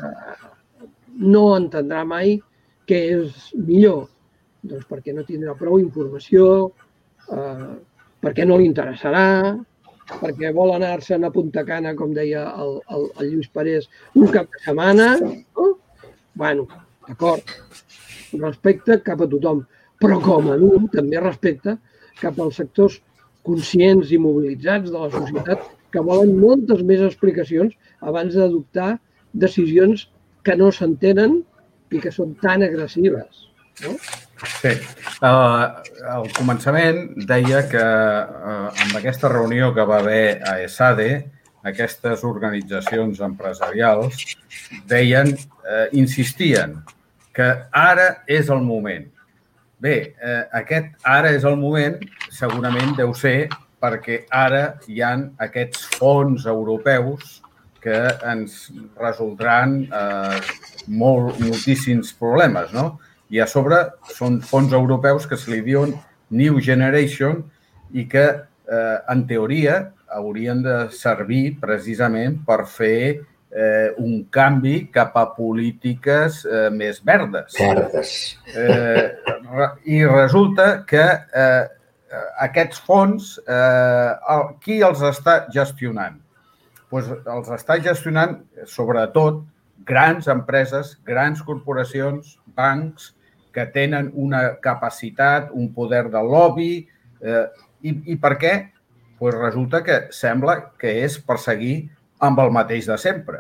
no entendrà mai què és millor. Doncs perquè no tindrà prou informació, eh, perquè no li interessarà, perquè vol anar-se'n a Punta Cana, com deia el, el, el Lluís Parés, un cap de setmana. Oh? Bueno, d'acord, respecte cap a tothom, però com a mínim també respecte cap als sectors conscients i mobilitzats de la societat que volen moltes més explicacions abans d'adoptar decisions que no s'entenen i que són tan agressives. No? Sí. Uh, al començament deia que uh, amb aquesta reunió que va haver a ESADE, aquestes organitzacions empresarials deien, uh, insistien que ara és el moment. Bé, uh, aquest ara és el moment segurament deu ser perquè ara hi ha aquests fons europeus que ens resoldran uh, molt, moltíssims problemes, no? I a sobre són fons europeus que se li diuen New Generation i que, eh, en teoria, haurien de servir precisament per fer eh, un canvi cap a polítiques eh, més verdes. Verdes. Eh, I resulta que eh, aquests fons, eh, qui els està gestionant? Pues els està gestionant, sobretot, grans empreses, grans corporacions, bancs, que tenen una capacitat, un poder de lobby. Eh, i, I per què? Pues resulta que sembla que és per seguir amb el mateix de sempre.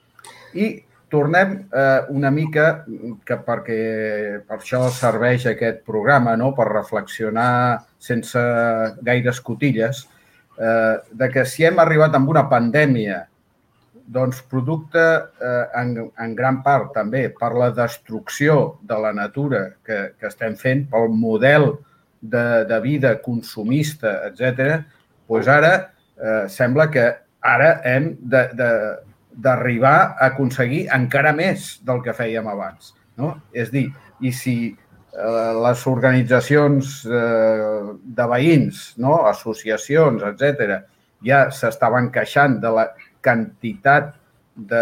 I tornem eh, una mica, que perquè per això serveix aquest programa, no? Per reflexionar sense gaires cotilles, eh, de que si hem arribat amb una pandèmia, doncs producte eh, en, en gran part també per la destrucció de la natura que, que estem fent, pel model de, de vida consumista, etcètera, doncs ara eh, sembla que ara hem d'arribar a aconseguir encara més del que fèiem abans. No? És dir, i si les organitzacions de veïns, no? Associacions, etcètera, ja s'estaven queixant de la quantitat de,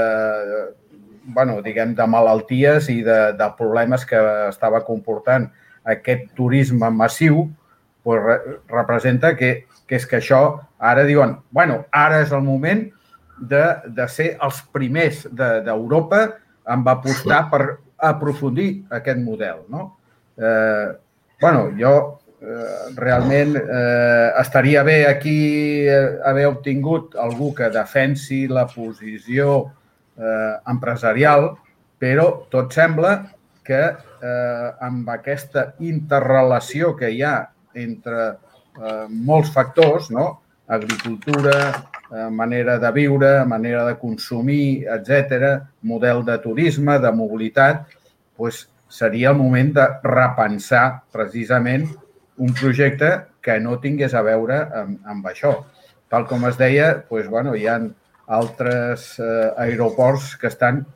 bueno, diguem, de malalties i de, de problemes que estava comportant aquest turisme massiu, pues re, representa que, que és que això ara diuen, bueno, ara és el moment de, de ser els primers d'Europa en apostar per aprofundir aquest model, no? Eh, bueno, jo eh, realment eh, estaria bé aquí eh, haver obtingut algú que defensi la posició eh, empresarial, però tot sembla que eh, amb aquesta interrelació que hi ha entre eh, molts factors, no? Agricultura, eh, manera de viure, manera de consumir, etcètera, model de turisme, de mobilitat, doncs seria el moment de repensar precisament un projecte que no tingués a veure amb, amb això. Tal com es deia, doncs, bueno, hi ha altres eh, aeroports que estan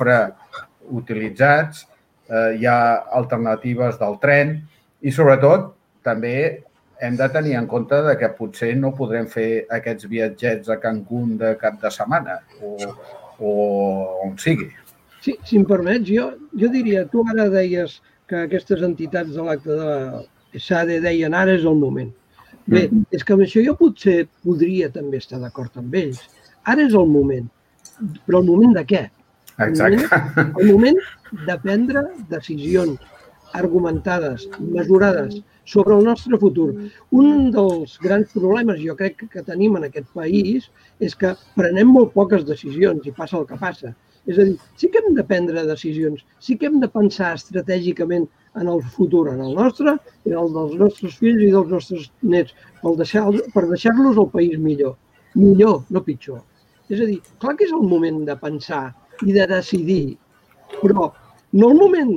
infrautilitzats, eh, hi ha alternatives del tren i, sobretot, també hem de tenir en compte de que potser no podrem fer aquests viatgets a Cancún de cap de setmana o, o on sigui. Sí, si em permets, jo, jo diria, tu ara deies que aquestes entitats de l'acte de SADE deien ara és el moment. Bé, mm. és que amb això jo potser podria també estar d'acord amb ells. Ara és el moment. Però el moment de què? Exacte. El moment, el moment de prendre decisions argumentades, mesurades, sobre el nostre futur. Un dels grans problemes, jo crec, que tenim en aquest país és que prenem molt poques decisions i passa el que passa. És a dir, sí que hem de prendre decisions, sí que hem de pensar estratègicament en el futur, en el nostre, i el dels nostres fills i dels nostres nets, per deixar-los per deixar-los el país millor. Millor, no pitjor. És a dir, clar que és el moment de pensar i de decidir, però no el moment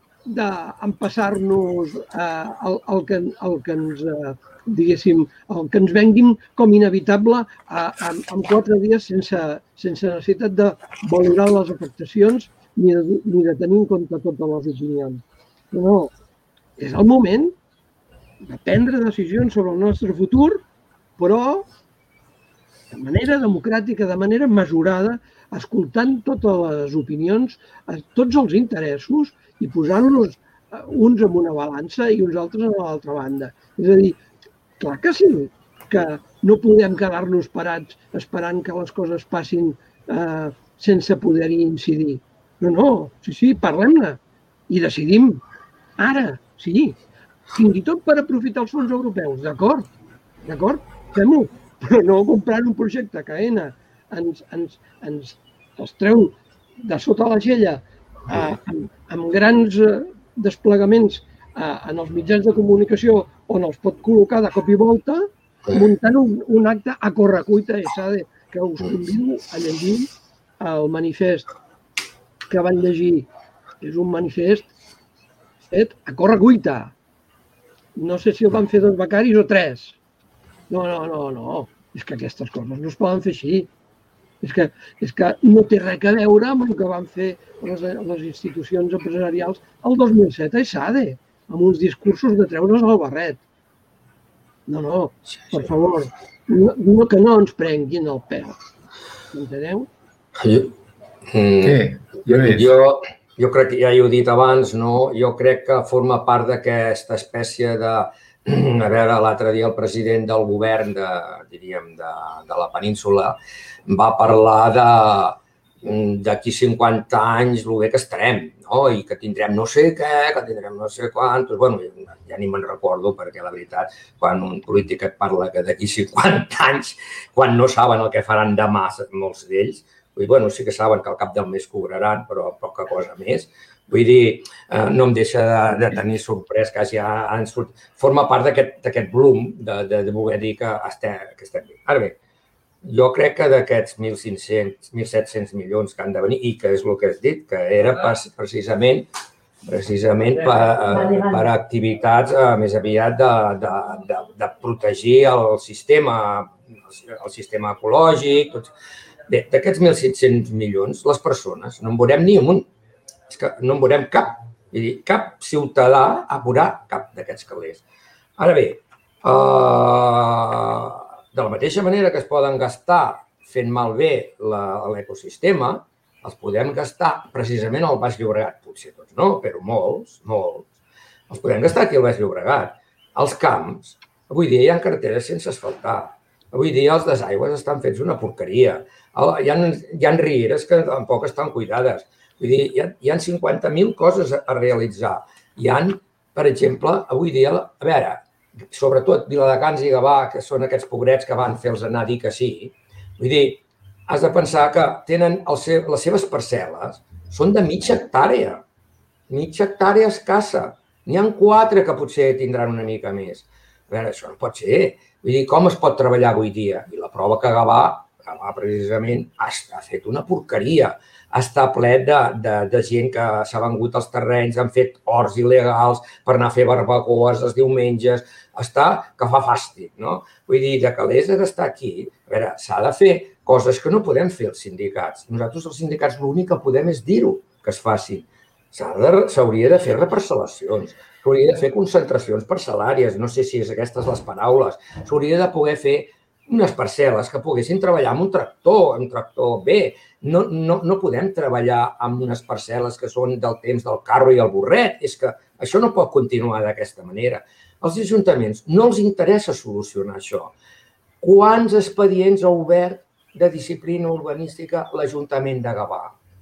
d'empassar-nos eh, el, el, que, el que ens, eh, diguéssim, el que ens venguin com inevitable eh, en, en quatre dies sense, sense necessitat de valorar les afectacions ni de, ni de tenir en compte totes les opinions. No, no, és el moment de prendre decisions sobre el nostre futur, però de manera democràtica, de manera mesurada, escoltant totes les opinions, tots els interessos i posant-los uns en una balança i uns altres a l'altra banda. És a dir, clar que sí, que no podem quedar-nos parats esperant que les coses passin eh, sense poder-hi incidir. No, no, sí, sí, parlem-ne i decidim. Ara, sí, fins i tot per aprofitar els fons europeus, d'acord, d'acord, fem-ho, però no comprant un projecte que A E N A ens, ens, ens els treu de sota l'aixella eh, amb, amb grans desplegaments eh, en els mitjans de comunicació on els pot col·locar de cop i volta, muntant un, un acte a correcuita, SADE, que us convido a llegir el manifest que van llegir. És un manifest fet a correcuita. No sé si el van fer dos becaris o tres. No, no, no, no. És que aquestes coses no es poden fer així. És que, és que no té res a veure amb el que van fer les, les institucions empresarials el dos mil set a SADE, amb uns discursos de treure's el barret. No, no, per favor, no, no, que no ens prenguin el pèl. M'enteneu? Jo, mm, jo, jo, jo crec que ja he dit abans, no? Jo crec que forma part d'aquesta espècie de... A veure, l'altre dia el president del govern de, diríem, de, de la península va parlar de d'aquí cinquanta anys el bé que estarem, no? I que tindrem no sé què, que tindrem no sé quantos... Bueno, ja ni me'n recordo perquè la veritat, quan un polític et parla que d'aquí cinquanta anys, quan no saben el que faran demà molts d'ells, bueno, sí que saben que al cap del mes cobraran, però poca cosa més. Vull dir, no em deixa de, de tenir sorprès que ja han sortit. Forma part d'aquest bloom de, de, de voler dir que estem, que estem bé. Ara bé, jo crec que d'aquests mil cinc-cents, mil set-cents milions que han de venir, i que és el que has dit, que era precisament, precisament per, per activitats més aviat de, de, de, de protegir el sistema, el sistema ecològic. Tots. Bé, d'aquests mil set-cents milions, les persones, no en veurem ni un. És que no en veurem cap. Vull dir, cap ciutadà ha posat cap d'aquests calés. Ara bé, uh, de la mateixa manera que es poden gastar fent malbé l'ecosistema, els podem gastar precisament al Baix Llobregat. Potser tots no, però molts, molts. Els podem gastar aquí al Baix Llobregat. Els camps, avui dia hi ha carreteres sense asfaltar. Avui dia els desaigües estan fets una porqueria. Hi ha, hi ha rieres que tampoc estan cuidades. Vull dir, hi ha, hi ha cinquanta mil coses a realitzar. Hi ha, per exemple, avui dia, a veure, sobretot Viladecans i Gavà, que són aquests pobrets que van fer-los anar a dir que sí, vull dir, has de pensar que tenen el seu, les seves parcel·les són de mitja hectàrea. Mitja hectàrea escassa. N'hi ha quatre que potser tindran una mica més. A veure, això no pot ser. Vull dir, com es pot treballar avui dia? I la prova que Gavà, Gavà precisament, ha fet una porqueria. Està ple de, de, de gent que s'ha vengut als terrenys, han fet horts il·legals per anar a fer barbacoes els diumenges. Està que fa fàstic, no? Vull dir, de calés d'estar aquí, a veure, s'ha de fer coses que no podem fer els sindicats. Nosaltres, els sindicats, l'únic que podem és dir-ho, que es facin. S'hauria de fer reparcel·lacions, s'hauria de fer concentracions parcel·làries, no sé si és aquestes les paraules, s'hauria de poder fer unes parcel·les que poguessin treballar amb un tractor, un tractor bé. No, no, no podem treballar amb unes parcel·les que són del temps del carro i el burret. És que això no pot continuar d'aquesta manera. Als ajuntaments no els interessa solucionar això. Quants expedients ha obert de disciplina urbanística l'Ajuntament de Gavà?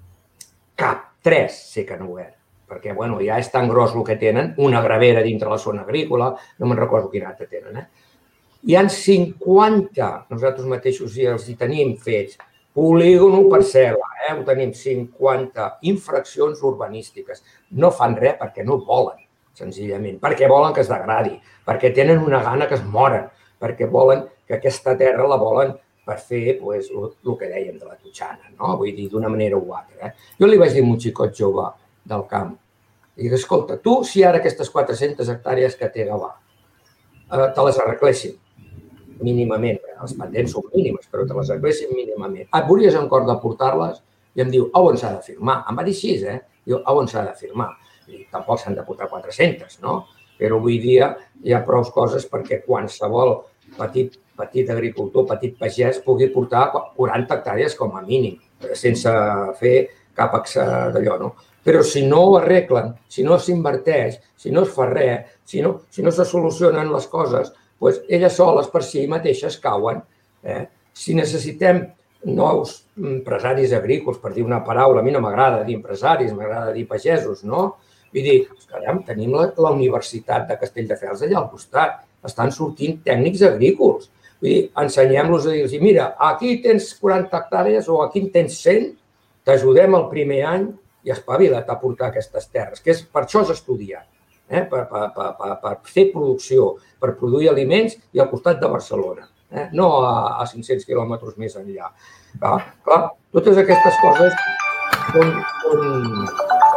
Cap. Tres sé que han obert. Perquè, bueno, ja és tan gros el que tenen, una gravera dintre la zona agrícola, no me'n recordo quin altre tenen, eh? Hi ha cinquanta, nosaltres mateixos ja els hi tenim fets, polígon o parcel·la, eh? Ho tenim cinquanta infraccions urbanístiques. No fan res perquè no volen, senzillament, perquè volen que es degradi, perquè tenen una gana que es moren, perquè volen que aquesta terra la volen per fer pues, el que dèiem de la Totxana, no? Vull dir, d'una manera o altra. Eh? Jo li vaig dir a un xicot jove del camp, i dic, escolta, tu, si ara aquestes quatre-centes hectàrees que té Gavà eh, te les arreglessin mínimament, els pendents són mínimes, però te les arreglessin mínimament, et veuries en cor de portar-les i em diu, on s'ha de firmar? Em va dir així, eh? Diu, on s'ha de firmar? I tampoc s'han de portar quatre-centes, no? Però avui dia hi ha prou coses perquè qualsevol petit petit agricultor, petit pagès, pugui portar quaranta hectàrees com a mínim, sense fer cap d'allò, no? Però si no ho arreglen, si no s'inverteix, si no es fa res, si no, si no se solucionen les coses, doncs elles soles per si mateixes cauen. Eh? Si necessitem nous empresaris agrícoles, per dir una paraula, a mi no m'agrada dir empresaris, m'agrada dir pagesos, no? Vull dir, caram, tenim la, la Universitat de Castelldefels allà al costat, estan sortint tècnics agrícoles. Vull dir, ensenyem-los a dir-los, mira, aquí tens quaranta hectàrees o aquí en tens cent, t'ajudem el primer any i espavila't a portar aquestes terres, que és, per això és estudiat, eh? per, per, per, per, per fer producció, per produir aliments i al costat de Barcelona, eh? No a, a cinc-cents quilòmetres més enllà. Clar, clar, totes aquestes coses són, són,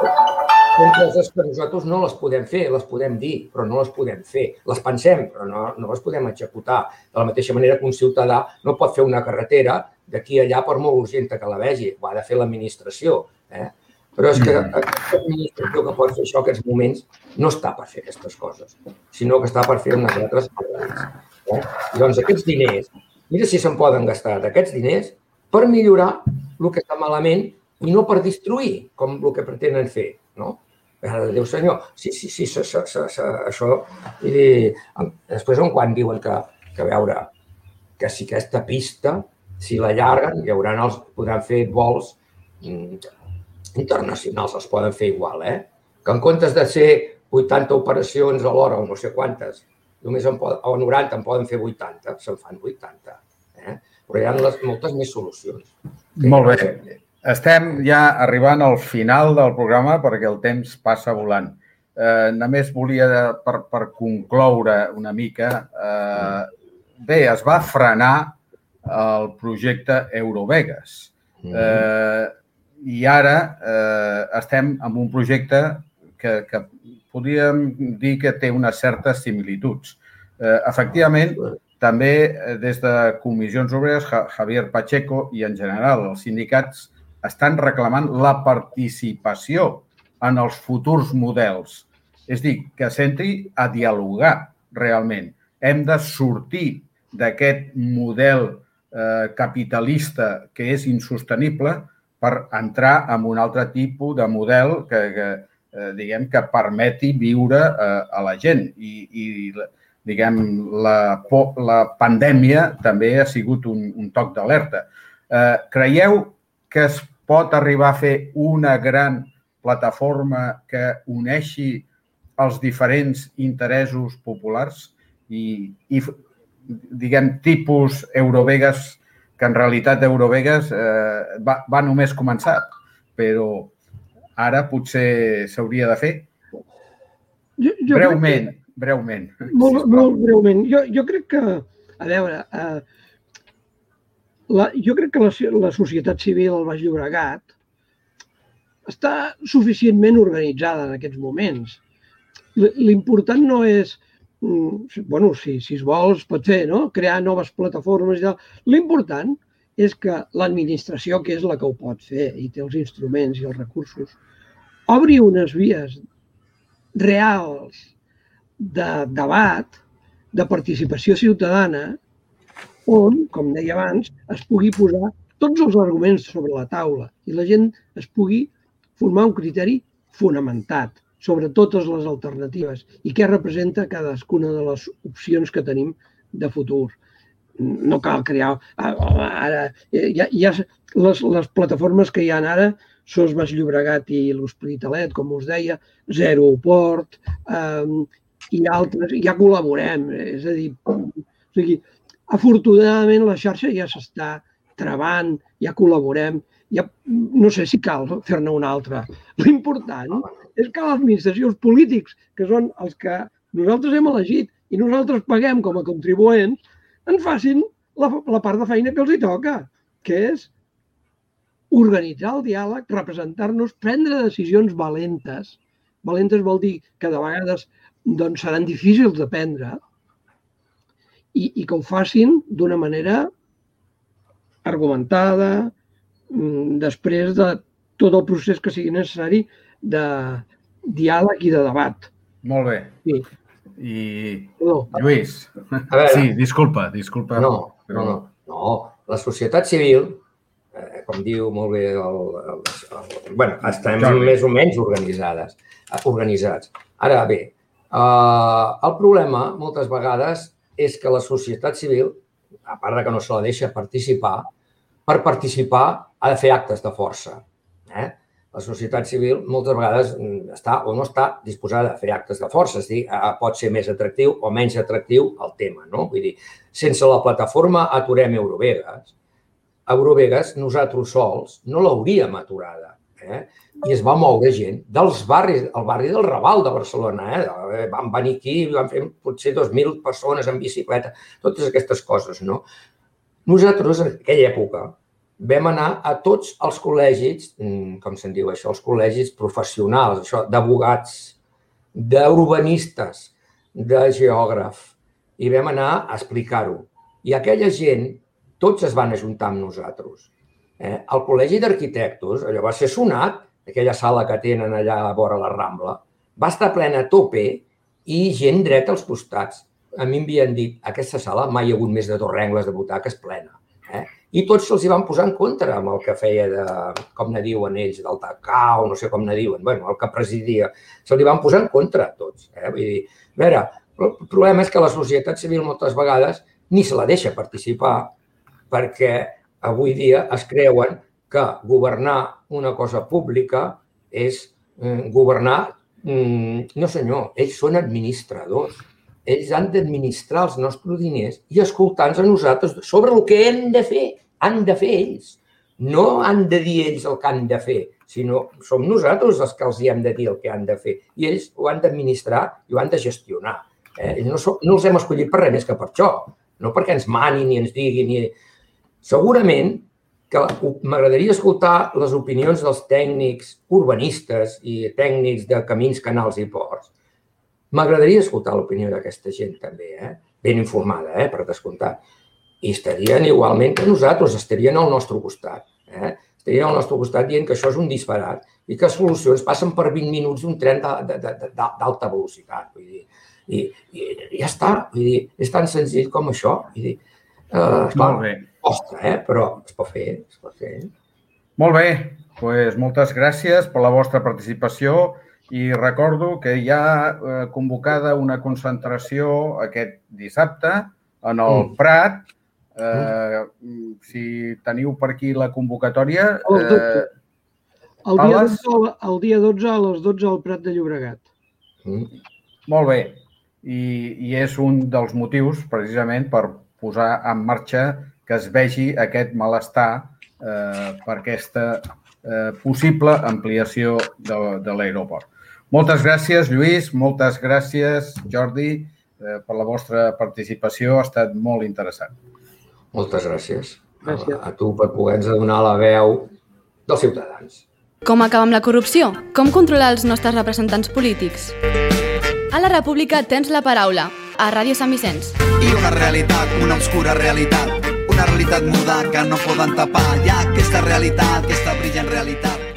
són coses que nosaltres no les podem fer, les podem dir, però no les podem fer. Les pensem, però no, no les podem executar. De la mateixa manera que un ciutadà no pot fer una carretera d'aquí a allà per molt urgent que la vegi, ho ha de fer l'administració. Eh? Però és que l'administració que pot fer això en aquests moments no està per fer aquestes coses, sinó que està per fer unes altres coses. Eh? Doncs aquests diners, mira si se'n poden gastar d'aquests diners per millorar el que està malament i no per destruir, com el que pretenen fer. No? Déu senyor, sí, sí, sí, se, se, se, se, això... I després, quan diuen que, que veure, que si aquesta pista, si la llarguen, hi haurà els, podran fer vols internacionals, els poden fer igual, eh? Que en comptes de ser vuitanta operacions a l'hora o no sé quantes, només en poden, o noranta en poden fer vuitanta, se'n fan vuitanta. Eh? Però hi ha les, moltes més solucions. Molt bé. Estem ja arribant al final del programa perquè el temps passa volant. Eh, només volia, per, per concloure una mica, eh, bé, es va frenar el projecte Eurovegas. Eh, I ara eh, estem amb un projecte que, que podríem dir que té unes certes similituds. Eh, efectivament, també des de Comissions Obreres, Javier Pacheco i en general els sindicats estan reclamant la participació en els futurs models. És a dir, que s'entri a dialogar realment. Hem de sortir d'aquest model eh, capitalista que és insostenible per entrar en un altre tipus de model que, que eh, diguem, que permeti viure eh, a la gent. I, i diguem, la, la pandèmia també ha sigut un, un toc d'alerta. Eh, creieu que es pot arribar a fer una gran plataforma que uneixi els diferents interessos populars i, i diguem, tipus Eurovegas, que en realitat Eurovegas eh, va, va només començar, però ara potser s'hauria de fer? Jo, jo breument, que... breument. Molt, molt breument. Jo, jo crec que, a veure, eh, la, jo crec que la, la societat civil al Baix Llobregat està suficientment organitzada en aquests moments. L'important no és, bueno, si, si es vol, es pot fer, no? Crear noves plataformes i tal. L'important és que l'administració, que és la que ho pot fer i té els instruments i els recursos, obri unes vies reals de debat, de participació ciutadana, on, com deia abans, es pugui posar tots els arguments sobre la taula i la gent es pugui formar un criteri fonamentat sobre totes les alternatives i què representa cadascuna de les opcions que tenim de futur. No cal crear... Ara, hi ha, hi ha les, les plataformes que hi ha ara, SOS Baix Llobregat i l'Hospitalet, com us deia, Zero Port, eh, i altres, ja col·laborem. És a dir, o sigui, afortunadament la xarxa ja s'està trebant, ja col·laborem, ja no sé si cal fer-ne una altra. L'important és que les administracions polítics, que són els que nosaltres hem elegit i nosaltres paguem com a contribuents, en facin la, la part de feina que els hi toca, que és organitzar el diàleg, representar-nos, prendre decisions valentes. Valentes vol dir que de vegades doncs, seran difícils de prendre i, i que ho facin d'una manera argumentada, després de tot el procés que sigui necessari de diàleg i de debat. Molt bé. Sí. I no. Lluís, veure, sí, disculpa, disculpa. No, no, no, no. La societat civil, eh, com diu molt bé el... el, el bueno, estem Jordi. Més o menys organitzades, organitzats. Ara bé, eh, el problema moltes vegades és que la societat civil, a part de que no se la deixa participar, per participar ha de fer actes de força. Eh? La societat civil moltes vegades està o no està disposada a fer actes de força, és a dir, pot ser més atractiu o menys atractiu el tema. No? Vull dir, sense la plataforma Aturem Eurovegas, Eurovegas nosaltres sols no l'hauríem aturada. Eh? I es va moure gent dels barris, el barri del Raval de Barcelona. Eh? Van venir aquí, van fer potser dos mil persones en bicicleta, totes aquestes coses. No? Nosaltres, en aquella època, vam anar a tots els col·legis, com se'n diu això, els col·legis professionals, això, d'advocats, d'urbanistes, de geògraf, i vam anar a explicar-ho. I aquella gent, tots es van ajuntar amb nosaltres. Eh? El Col·legi d'Arquitectos, allò va ser sonat, aquella sala que tenen allà a vora la Rambla, va estar plena a tope i gent dreta als costats. A mi m'havien dit, aquesta sala mai hi ha hagut més de dos rengles de butaques plena. Eh? I tots se'ls hi van posar en contra amb el que feia de, com ne diuen ells, del Tacau, no sé com ne diuen, bueno, el que presidia. Se li van posar en contra tots. Eh? Vull dir, a veure, el problema és que la societat civil moltes vegades ni se la deixa participar perquè avui dia es creuen que governar una cosa pública és eh, governar... Mm, no senyor, ells són administradors. Ells han d'administrar els nostres diners i escoltar-nos a nosaltres sobre el que hem de fer. Han de fer ells. No han de dir ells el que han de fer, sinó som nosaltres els que els hi hem de dir el que han de fer. I ells ho han d'administrar i ho han de gestionar. Eh? No, no els hem escollit per res més que per això. No perquè ens manin ni ens diguin. Ni... Segurament que m'agradaria escoltar les opinions dels tècnics urbanistes i tècnics de camins, canals i ports. M'agradaria escoltar l'opinió d'aquesta gent també, eh? Ben informada, eh? Per descomptar. I estarien igualment que nosaltres, estarien al nostre costat. Eh? Estarien al nostre costat dient que això és un disparat i que les solucions passen per vint minuts d'un tren d'alta velocitat. Vull dir, i, i ja està, vull dir, és tan senzill com això. Vull dir, eh, Molt bé. Ostres, eh? Però es pot fer, es pot fer. Molt bé, doncs moltes gràcies per la vostra participació i recordo que hi ha convocada una concentració aquest dissabte en el mm. Prat. Eh, mm. Si teniu per aquí la convocatòria... Eh, el, dia dotze, el dia dotze a les dotze al Prat de Llobregat. Mm. Molt bé. I, I és un dels motius, precisament, per posar en marxa que es vegi aquest malestar eh, per aquesta eh, possible ampliació de, de l'aeroport. Moltes gràcies, Lluís, moltes gràcies, Jordi, eh, per la vostra participació. Ha estat molt interessant. Moltes gràcies. gràcies. A, a tu per poder-nos donar la veu dels ciutadans. Com acabar amb la corrupció? Com controlar els nostres representants polítics? A la República tens la paraula, a Ràdio Sant Vicenç. I una realitat, una obscura realitat, una realitat muda que no poden tapar. Hi ha aquesta realitat, aquesta brillant realitat.